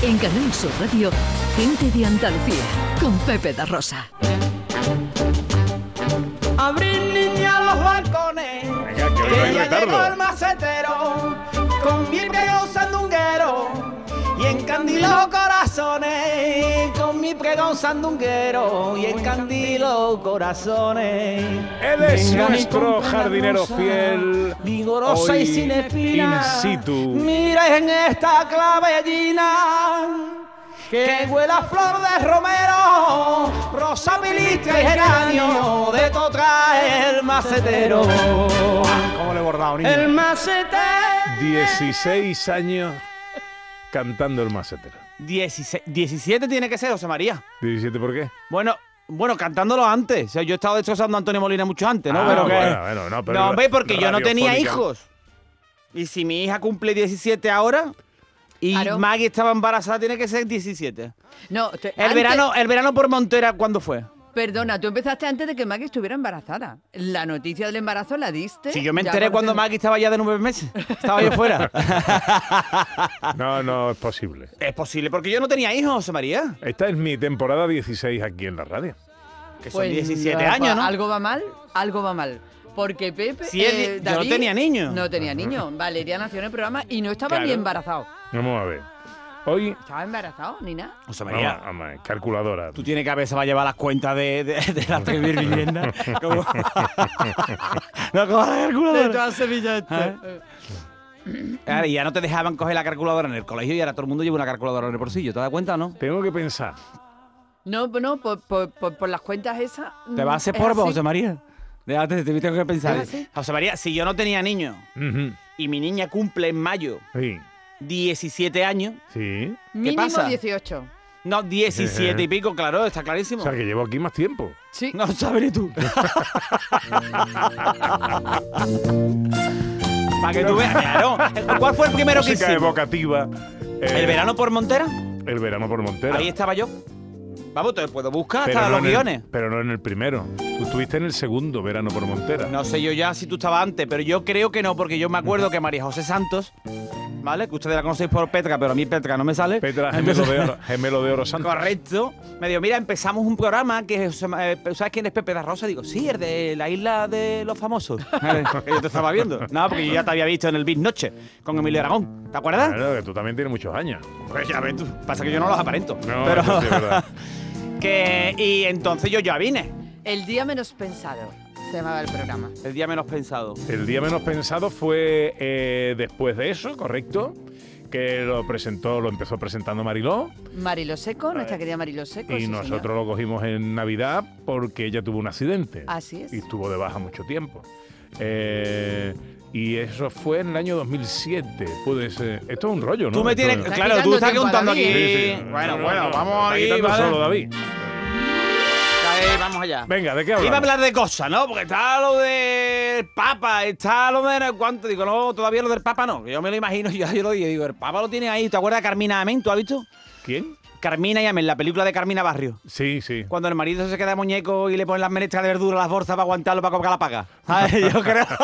En Canal Sur Radio, Gente de Andalucía, con Pepe da Rosa. Abrir, niña, los balcones, Venga, que hoy no hay que ya retardo. llegó el macetero, con mi pregón sandunguero, y encandiló corazones, con mi pregón sandunguero, y encandiló corazones. Él es Venga, mi nuestro compa jardinero rosa, fiel, vigorosa hoy y sin espinas. in situ. Mira en esta clavellina que huele a flor de romero, rosa pilistra y geranio, de todo trae el macetero. ¿Cómo le he bordado, niño? El macetero. 16 años cantando el macetero. 17 tiene que ser, José María. ¿17 por qué? Bueno, cantándolo antes. O sea, yo he estado destrozando a Antonio Molina mucho antes, ¿no? Ah, pero bueno, no, pero no, hombre, porque yo no tenía radiofónica. hijos. Y si mi hija cumple 17 ahora y Claro. Maggie estaba embarazada, tiene que ser 17. No, El verano por Montera, ¿cuándo fue? Perdona, tú empezaste antes de que Maggie estuviera embarazada. La noticia del embarazo la diste. Si yo me ya enteré cuando cuando Maggie estaba ya de 9 meses. Estaba yo fuera. No es posible. Es posible, porque yo no tenía hijos, José María. Esta es mi temporada 16 aquí en la radio. Que son Pues, 17 años, ¿no? Algo va mal. Porque Pepe, Sí, yo no David, tenía niño. No tenía niño. Valeria nació en el programa y no estaba Claro. ni embarazado. Vamos a ver. Hoy, ¿Estaba embarazado ni nada? José María, vamos a ver, calculadora. tú tienes que a veces va a llevar las cuentas de la primera vivienda. ¿Cómo? No cojas la calculadora. Sevilla Claro, y ya no te dejaban coger la calculadora en el colegio y ahora todo el mundo lleva una calculadora en el bolsillo. ¿Te das cuenta o no? Tengo que pensar. No, por las cuentas esas. Te vas a hacer es polvo, así. José María. Déjate, te tengo que pensar. ¿Es así? José María, si yo no tenía niño Ujú. y mi niña cumple en mayo Sí. 17 años, Sí. Mínimo pasa? 18. no, 17 y pico, claro, está clarísimo. O sea, que llevo aquí más tiempo. Sí. No sabes ni tú. Para que tú veas, claro. ¿Cuál fue el primero que Música hicimos? evocativa. ¿El verano por Montera? El verano por Montera. Ahí estaba yo. Vamos, te puedo buscar Pero hasta no los en el- guiones. pero no en el primero. Tú estuviste en el segundo verano por Montera. No sé yo ya si tú estabas antes, pero yo creo que no, porque yo me acuerdo que María José Santos, ¿vale? Que ustedes la conocéis por Petra, pero a mí Petra no me sale. Petra, Entonces- gemelo de oro santo. Correcto. Me dijo, mira, empezamos un programa que ¿sabes quién es Pepe da Rosa? Digo, sí, el de la isla de los famosos. Que yo te estaba viendo. No, porque yo ya te había visto en el Big Noche con Emilio Aragón. ¿Te acuerdas? Claro, que tú también tienes muchos años. Pues ya ves tú. Pasa que yo no los aparento. No, pero eso sí es verdad. y entonces yo ya vine. El día menos pensado se llamaba el programa. El día menos pensado. El día menos pensado fue después de eso, ¿correcto? Que lo empezó presentando Mariló. Marilo Seco, nuestra querida Marilo Seco. Y sí, nosotros señor. lo cogimos en Navidad porque ella tuvo un accidente. Así es. Y estuvo de baja mucho tiempo. Y eso fue en el año 2007. Puede ser. Esto es un rollo, ¿no? Tú me Esto tienes. es- Está Claro, tú quitando estás tiempo a contando aquí. David. Sí, sí. Bueno, No, bueno, no, vamos está ahí. quitando ¿vale? solo David. Ahí, vamos allá. Venga, ¿de qué Iba a hablamos? hablar de cosas, ¿no? Porque está lo del Papa, está lo de no sé cuánto. Digo, no, todavía lo del Papa no. Que yo me lo imagino, yo lo dije, digo, el Papa lo tiene ahí. ¿Te acuerdas de Carmina Amén? ¿Tú has visto? ¿Quién? Carmina y Amén, la película de Carmina Barrio. Sí, sí. Cuando el marido se queda muñeco y le ponen las menestras de verdura a las bolsas para aguantarlo para cobrar la paga. ¿Sabes? Yo creo.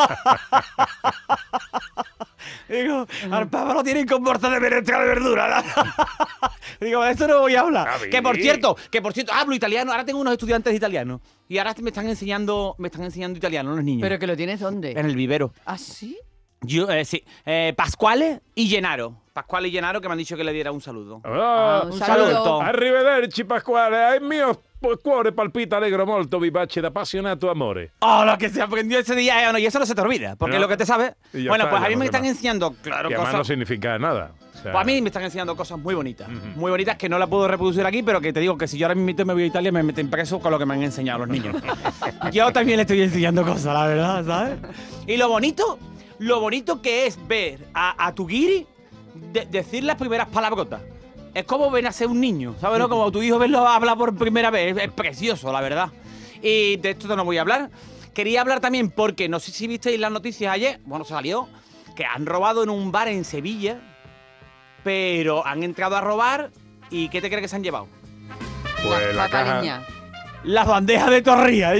Digo, al Papa lo tienen con bolsas de menestra de verdura. Digo, de esto no voy a hablar. David. Que por cierto, hablo italiano. Ahora tengo unos estudiantes de italiano. Y ahora me están enseñando italiano los niños. ¿Pero que lo tienes dónde? En el vivero. ¿Ah, sí? Yo, sí. Pasquale y Gennaro. Pasquale y Gennaro que me han dicho que le diera un saludo. Un saludo. Arrivederci Pasquale, il mio cuore palpita allegro molto vivace d'appassionato amore. Oh, lo que se aprendió ese día, y eso no se te olvida, porque No. lo que te sabes. Y ya Bueno, está, pues ya a mí no me sé están más. enseñando, claro, Y además no cosas. significa nada. O sea, Pues a mí me están enseñando cosas muy bonitas. Muy bonitas que no las puedo reproducir aquí, pero que te digo que si yo ahora mismo me voy a Italia me meten preso con lo que me han enseñado los niños. Yo también le estoy enseñando cosas, la verdad, ¿sabes? Y lo bonito que es ver a tu guiri decir las primeras palabrotas. Es como ven a ser un niño, ¿sabes? ¿No? Como tu hijo verlo hablar por primera vez. Es precioso, la verdad. Y de esto no voy a hablar. Quería hablar también porque no sé si visteis las noticias ayer. Bueno, salió que han robado en un bar en Sevilla. Pero han entrado a robar y ¿qué te crees que se han llevado? pues la caja. cariña. Las bandejas de torrilla.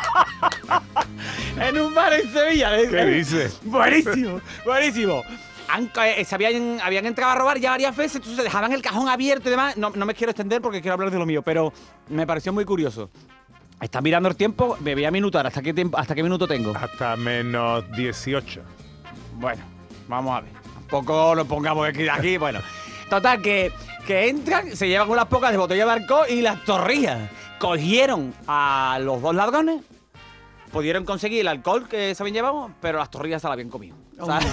En un bar en Sevilla. ¿Qué dices? Buenísimo, buenísimo. se habían entrado a robar ya varias veces, entonces dejaban el cajón abierto y demás. No me quiero extender porque quiero hablar de lo mío, pero me pareció muy curioso. Está mirando el tiempo, me voy a minutar. ¿Hasta qué minuto tengo? Hasta menos 18. Bueno, vamos a ver. Tampoco lo pongamos aquí. Bueno, total, que entran, se llevan unas pocas de botella de alcohol y las torrillas. Cogieron a los dos ladrones, pudieron conseguir el alcohol que se habían llevado, pero las torrillas se las habían comido. ¿Sabes?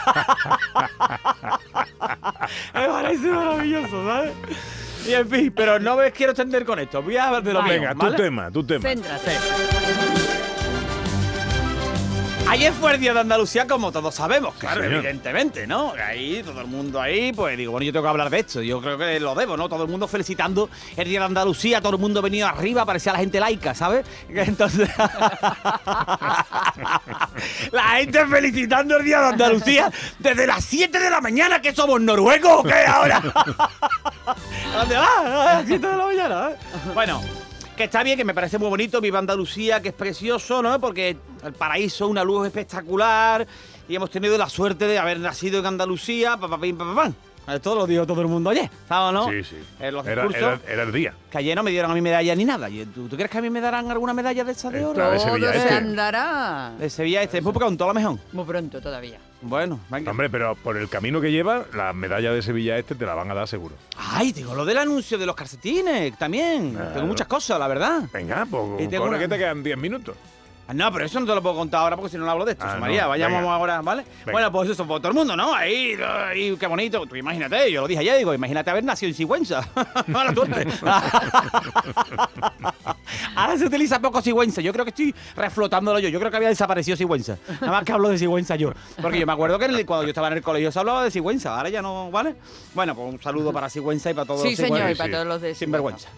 Me parece maravilloso, ¿sabes? Y en fin, pero no me quiero extender con esto. Voy a hablar de lo mío, Venga, ¿vale? tu tema. Céntrate. Ayer fue el Día de Andalucía, como todos sabemos, claro, señor. evidentemente, ¿no? Ahí, todo el mundo ahí, pues digo, bueno, yo tengo que hablar de esto. Yo creo que lo debo, ¿no? Todo el mundo felicitando el Día de Andalucía, todo el mundo venido arriba, parecía la gente laica, ¿sabes? Entonces, la gente felicitando el Día de Andalucía desde las 7 de la mañana, ¿que somos noruegos o qué ahora? ¿Dónde vas? A las 7 de la mañana, ¿eh? Bueno, que está bien, que me parece muy bonito, viva Andalucía, que es precioso, ¿no? Porque el paraíso, una luz espectacular, y hemos tenido la suerte de haber nacido en Andalucía, papapim. Esto lo dijo todo el mundo ayer, ¿sabes, no? Sí. En los Era discursos, el día. que ayer no me dieron a mí medalla ni nada. ¿Tú crees que a mí me darán alguna medalla de esa de oro? Claro, de Todo Sevilla se Este. andará. De Sevilla Este, es muy pronto, a lo mejor. Muy pronto todavía. Bueno, venga. Hombre, pero por el camino que lleva, la medalla de Sevilla Este te la van a dar seguro. Ay, tengo lo del anuncio de los calcetines también. Claro. Tengo muchas cosas, la verdad. Venga, pues Y tengo corre una- que te quedan 10 minutos. No, pero eso no te lo puedo contar ahora porque si no, no hablo de esto. Ah, María, no, vayamos venga. ahora, ¿vale? Venga. Bueno, pues eso, por todo el mundo, ¿no? Ahí, qué bonito. Tú imagínate, yo lo dije ayer, digo, imagínate haber nacido en Sigüenza. Mala suerte. Ahora se utiliza poco Sigüenza. Yo creo que estoy reflotándolo yo. Yo creo que había desaparecido Sigüenza. Nada más que hablo de Sigüenza yo. Porque yo me acuerdo que cuando yo estaba en el colegio se hablaba de Sigüenza. Ahora ya no, ¿vale? Bueno, pues un saludo para Sigüenza y para todos Sí, los señor, y sigüences. para todos los de Sin vergüenza.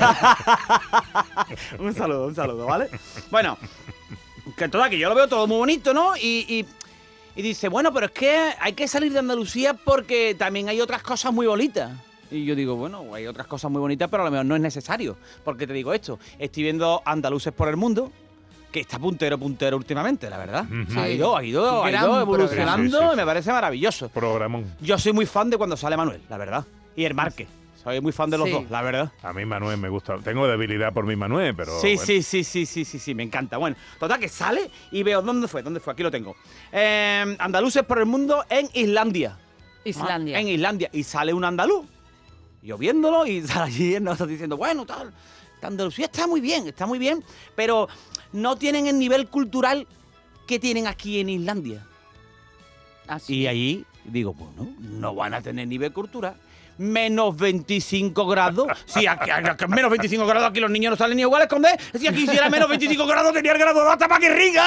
un saludo, ¿vale? Bueno, que toda que yo lo veo todo muy bonito, ¿no? Y dice, bueno, pero es que hay que salir de Andalucía porque también hay otras cosas muy bonitas. Y yo digo, bueno, hay otras cosas muy bonitas, pero a lo mejor no es necesario. Porque te digo esto, estoy viendo Andaluces por el mundo, que está puntero últimamente, la verdad. Ujú. Ha ido Gran evolucionando programa. y me parece maravilloso. Programón. Yo soy muy fan de cuando sale Manuel, la verdad. Y el Márquez. Soy muy fan de los Sí. dos, la verdad. A mí Manuel me gusta. Tengo debilidad por mi Manuel, pero... Sí, bueno. sí, me encanta. Bueno, total que sale y veo ¿dónde fue? Aquí lo tengo. Andaluces por el mundo en Islandia. Islandia. En Islandia. Y sale un andaluz. Yo viéndolo y sale allí nosotros diciendo, bueno, tal, Andalucía está muy bien, pero no tienen el nivel cultural que tienen aquí en Islandia. Así. Y ahí digo, bueno, no van a tener nivel cultural. Menos 25 grados. Si aquí, menos 25 grados aquí los niños no salen ni iguales, esconder. Si aquí hiciera menos 25 grados tenía el grado 2 hasta para que riga.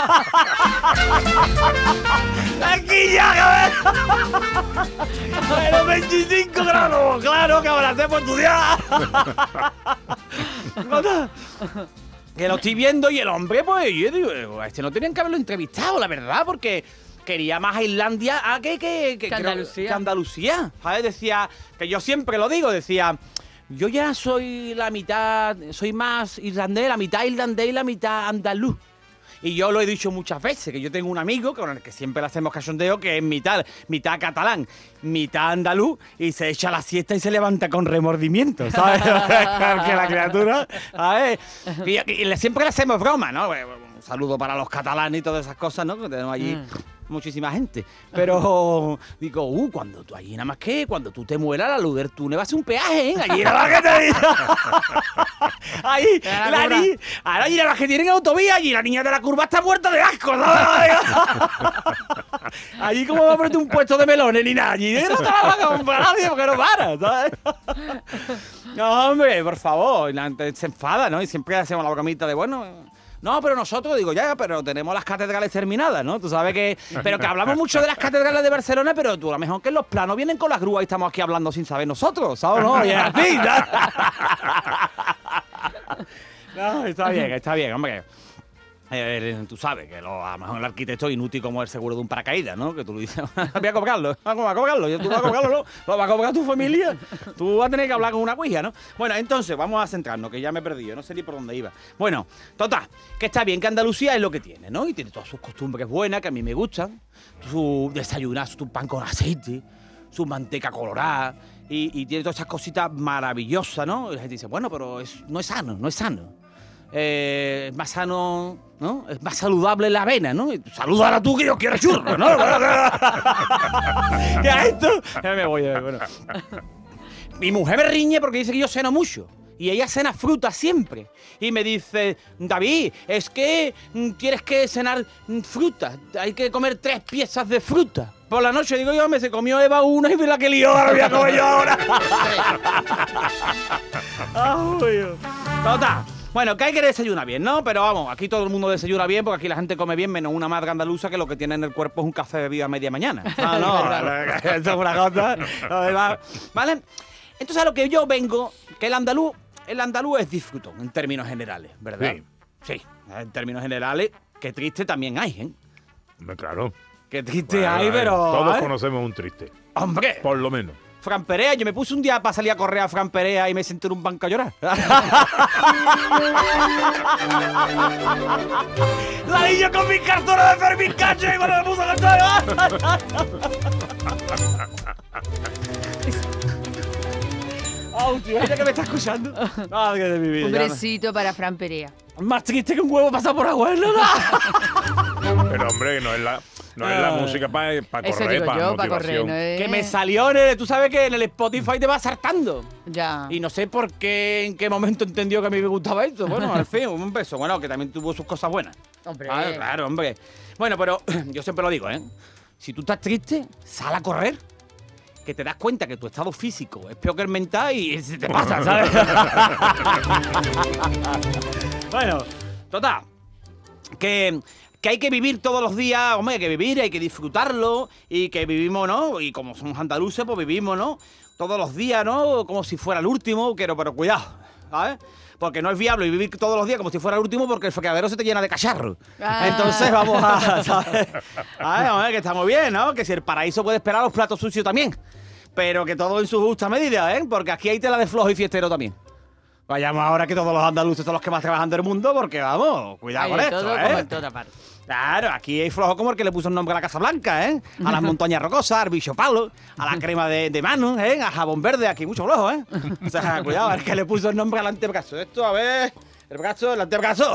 Aquí ya, menos 25 grados. Claro que ahora hacemos estudiar. Que lo estoy viendo y el hombre, pues, yo digo, a este no tenían que haberlo entrevistado, la verdad, porque quería más a Islandia que Andalucía. que Andalucía. ¿Sabes? Decía, que yo siempre lo digo, decía, yo ya soy la mitad, soy más irlandés, la mitad irlandés y la mitad andaluz. Y yo lo he dicho muchas veces, que yo tengo un amigo con el que siempre le hacemos cachondeo, que es mitad catalán, mitad andaluz, y se echa la siesta y se levanta con remordimiento, ¿sabes? Que la criatura, ¿sabes? Y siempre le hacemos broma, ¿no? Un saludo para los catalanes y todas esas cosas, ¿no? Que tenemos allí muchísima gente. Pero digo, cuando tú allí nada más que cuando tú te mueras, la Luder tú le vas a hacer un peaje, ¿eh? Allí nada más que te digo. Ahí, allí nada más que tienen autovía, allí la niña de la curva está muerta de asco, ¿sabes? Allí como va a ponerte un puesto de melones ni nada, allí no te la vas a comprar nadie porque no para, ¿sabes? No, hombre, por favor, la gente se enfada, ¿no? Y siempre hacemos la bromita de, bueno, no, pero nosotros, digo, ya, pero tenemos las catedrales terminadas, ¿no? Tú sabes que... Pero que hablamos mucho de las catedrales de Barcelona, pero tú a lo mejor que en los planos vienen con las grúas y estamos aquí hablando sin saber nosotros, ¿sabes? No, y es así, ¿sabes? No, está bien, hombre. Tú sabes que a lo mejor el arquitecto es inútil como el seguro de un paracaídas, ¿no? Que tú le dices, voy a cobrarlo, ¿cómo va a cobrarlo? Tú vas a cobrarlo, ¿no? Lo va a cobrar tu familia. Tú vas a tener que hablar con una cuija, ¿no? Bueno, entonces, vamos a centrarnos, que ya me he perdido, no sé ni por dónde iba. Bueno, total, que está bien que Andalucía es lo que tiene, ¿no? Y tiene todas sus costumbres buenas, que a mí me gustan. Su desayunar, su pan con aceite, su manteca colorada, y tiene todas esas cositas maravillosas, ¿no? Y la gente dice, bueno, pero no es sano. Es más sano, ¿no? Es más saludable la avena, ¿no? Saludar a tú que yo quiero churro, ¿no? ¿Qué es esto? Ya me voy, bueno. Mi mujer me riñe porque dice que yo ceno mucho. Y ella cena fruta siempre. Y me dice, David, es que tienes que cenar fruta. Hay que comer 3 piezas de fruta. Por la noche, digo yo, se comió Eva una y me la que lió, ahora voy a comer yo ahora. Total. Bueno, que hay que desayunar bien, ¿no? Pero vamos, aquí todo el mundo desayuna bien porque aquí la gente come bien, menos una madre andaluza que lo que tiene en el cuerpo es un café bebido a media mañana. Esto es una cosa. ¿Vale? Entonces a lo que yo vengo, que el andaluz es disfrutón en términos generales, ¿verdad? Sí, en términos generales, qué triste también hay, ¿eh? Claro. Qué triste hay, pero... Todos conocemos un triste. ¡Hombre! Por lo menos. Fran Perea, yo me puse un día para salir a correr a Fran Perea y me senté en un banco a llorar. La niña con mis cartones de Fermín Cacho y cuando me puso a cantar. Tío, ella que me está escuchando. Ay, de mi vida. Un besito para Fran Perea. Más triste que un huevo pasado por agua, ¿no? Pero hombre, no es la música para Eso correr, digo yo, para correr, motivación. ¿no? Que me salió tú sabes que en el Spotify te va saltando. Ya. Y no sé por qué, en qué momento entendió que a mí me gustaba esto. Bueno, al fin, un beso. Bueno, que también tuvo sus cosas buenas. Hombre. Claro, hombre. Bueno, pero yo siempre lo digo, ¿eh? Si tú estás triste, sal a correr. Que te das cuenta que tu estado físico es peor que el mental y se te pasa, ¿sabes? Bueno, total. Que hay que vivir todos los días, hombre, hay que vivir, hay que disfrutarlo y que vivimos, ¿no? Y como somos andaluces, pues vivimos, ¿no? Todos los días, ¿no? Como si fuera el último, pero cuidado, ¿sabes? Porque no es viable vivir todos los días como si fuera el último porque el fregadero se te llena de cacharro. Entonces vamos a, ¿sabes? A ver, que está muy bien, ¿no? Que si el paraíso puede esperar los platos sucios también. Pero que todo en su justa medida, ¿eh? Porque aquí hay tela de flojo y fiestero también. Vayamos ahora que todos los andaluces son los que más trabajan del mundo porque, vamos, cuidado con esto, todo ¿eh? como en toda parte. Claro, aquí hay flojo como el que le puso el nombre a la Casa Blanca, ¿eh? A las montañas rocosas, al bicho palo, a la crema de mano, ¿eh? A jabón verde, aquí mucho flojo, ¿eh? O sea, cuidado, el que le puso el nombre al antebrazo. Esto, a ver, el antebrazo.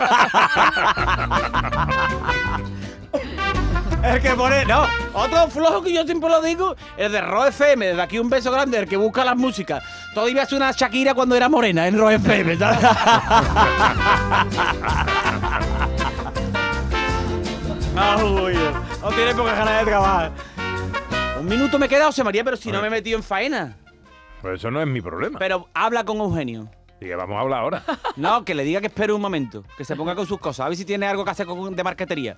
El que pone, no, otro flojo que yo siempre lo digo, el de Ro FM, desde aquí un beso grande, el que busca las músicas. Todavía hace una Shakira cuando era morena en Ro FM, ¿sabes? No tiene pocas ganas de trabajar. Un minuto me he quedado, José María, pero si no me he metido en faena. Pues eso no es mi problema. Pero habla con Eugenio. Y que vamos a hablar ahora. No, que le diga que espere un momento, que se ponga con sus cosas, a ver si tiene algo que hacer de marquetería.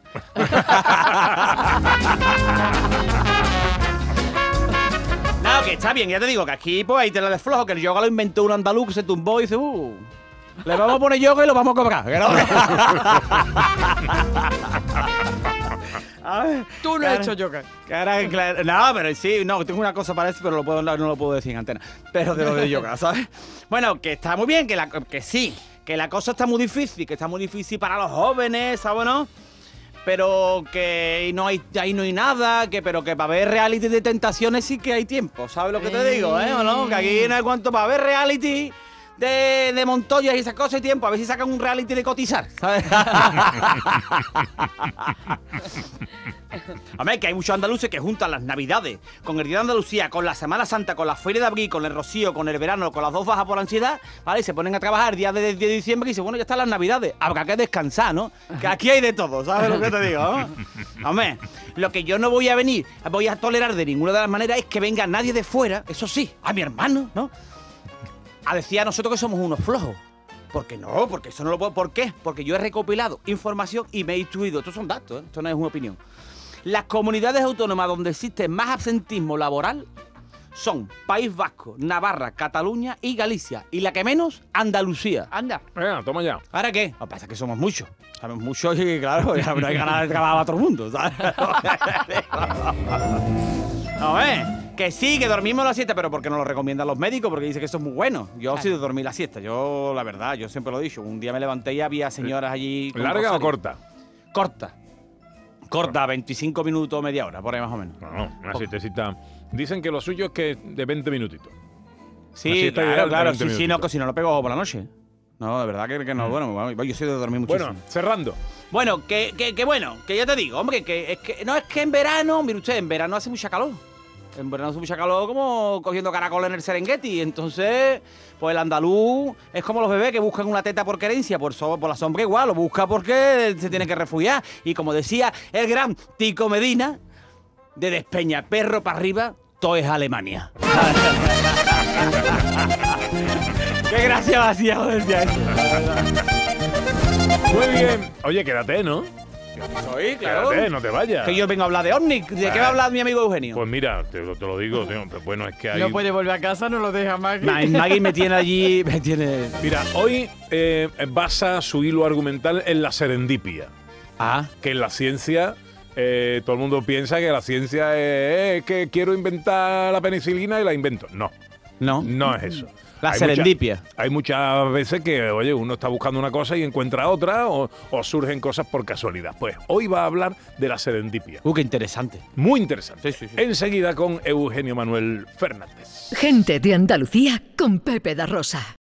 No, que está bien, ya te digo, que aquí pues hay tela de flojo, que el yoga lo inventó un andaluz que se tumbó y dice, le vamos a poner yoga y lo vamos a cobrar. Tú no has hecho yoga. No, pero sí, no, tengo una cosa para eso, pero no lo puedo decir en antena. Pero de lo de yoga, ¿sabes? Bueno, que está muy bien, que sí, que la cosa está muy difícil, que está muy difícil para los jóvenes, ¿sabes, no? Pero que ahí no hay nada, pero que para ver reality de tentaciones sí que hay tiempo, ¿sabes lo que te digo, ¿O no? Que aquí no hay cuanto para ver reality de Montoya y esas cosas hay tiempo, a ver si sacan un reality de cotizar, ¿sabes? Hombre, que hay muchos andaluces que juntan las navidades con el Día de Andalucía, con la Semana Santa, con la Feria de Abril, con el Rocío, con el verano, con las 2 bajas por ansiedad, ¿vale? Y se ponen a trabajar el día de diciembre y dicen, bueno, ya están las navidades, habrá que descansar, ¿no? Que aquí hay de todo, ¿sabes lo que te digo, no? Hombre, lo que yo no voy a tolerar de ninguna de las maneras es que venga nadie de fuera, eso sí, a mi hermano, ¿no? A decir a nosotros que somos unos flojos. Porque no, porque eso no lo puedo. ¿Por qué? Porque yo he recopilado información y me he instruido. Estos son datos, ¿eh? Esto no es una opinión. Las comunidades autónomas donde existe más absentismo laboral son País Vasco, Navarra, Cataluña y Galicia. Y la que menos, Andalucía. Anda. Venga, toma ya. ¿Ahora qué? Lo que pasa es que somos muchos. Sabemos mucho y claro, ya no hay ganas de trabajar a todo el mundo, ¿sabes? A ver, que sí, que dormimos la siesta, pero porque nos lo recomiendan los médicos, porque dicen que eso es muy bueno. Yo sí de dormir la siesta. Yo, la verdad, yo siempre lo he dicho. Un día me levanté y había señoras allí... con ¿Larga o rosario. corta? Corta. Corta, 25 minutos o media hora, por ahí más o menos. No, una siestecita. Dicen que lo suyo es que de 20 minutitos. Una Sí, siesta claro, ideal de claro. 20 Sí, no, minutitos. que si no lo pego por la noche. No, de verdad que no. Bueno, yo soy de dormir muchísimo. Bueno, cerrando. Bueno, que bueno, que ya te digo, hombre, que es que en verano, mire usted, en verano hace mucha calor. En verano hace mucha calor como cogiendo caracol en el Serengeti. Entonces, pues el andaluz es como los bebés que buscan una teta por querencia, por la sombra igual, lo busca porque se tiene que refugiar. Y como decía el gran Tico Medina, de Despeña perro para arriba, todo es Alemania. Qué gracia vacía, decía eso. Muy bien. Oye, quédate, ¿no? Soy, claro. Quédate, no te vayas. Que yo vengo a hablar de OVNI. ¿De qué va a hablar mi amigo Eugenio? Pues mira, te lo digo, tío, pero bueno, es que hay... No puede volver a casa, no lo deja más. Maggie me tiene allí, me tiene... Mira, hoy basa su hilo argumental en la serendipia. Ah, Que en la ciencia... todo el mundo piensa que la ciencia es que quiero inventar la penicilina y la invento. No, no. no es eso. La Hay serendipia. Hay muchas veces que, oye, uno está buscando una cosa y encuentra otra o surgen cosas por casualidad. Pues hoy va a hablar de la serendipia. Qué interesante. Muy interesante. Sí, sí, sí. Enseguida con Eugenio Manuel Fernández. Gente de Andalucía con Pepe da Rosa.